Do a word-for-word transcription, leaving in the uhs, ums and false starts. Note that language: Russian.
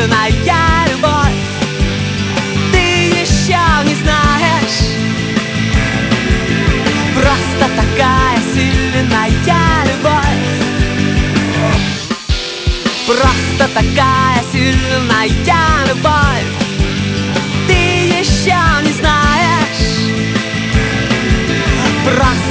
сильная любовь. Ты еще не знаешь. Просто такая сильная любовь. Просто такая сильная любовь. Ты еще не знаешь. Просто